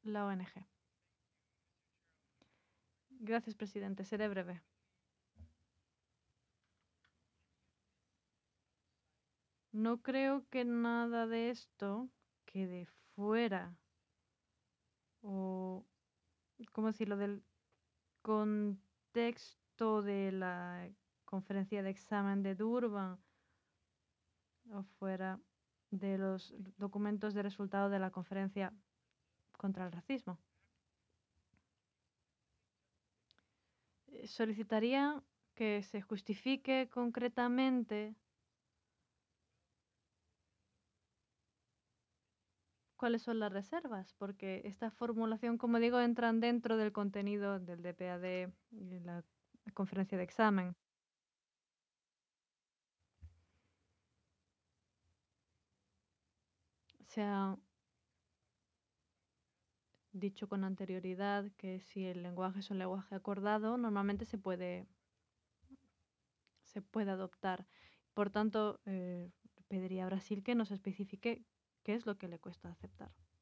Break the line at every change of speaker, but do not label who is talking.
la ONG. Gracias, presidente. Seré breve. No creo que nada de esto quede fuera o, ¿cómo decirlo?, del contexto de la conferencia de examen de Durban o fuera de los documentos de resultado de la conferencia contra el racismo. Solicitaría que se justifique concretamente cuáles son las reservas, porque esta formulación, como digo, entran dentro del contenido del DPAD y la conferencia de examen. Se ha dicho con anterioridad que si el lenguaje es un lenguaje acordado, normalmente se puede adoptar. Por tanto, pediría a Brasil que nos especifique qué es lo que le cuesta aceptar.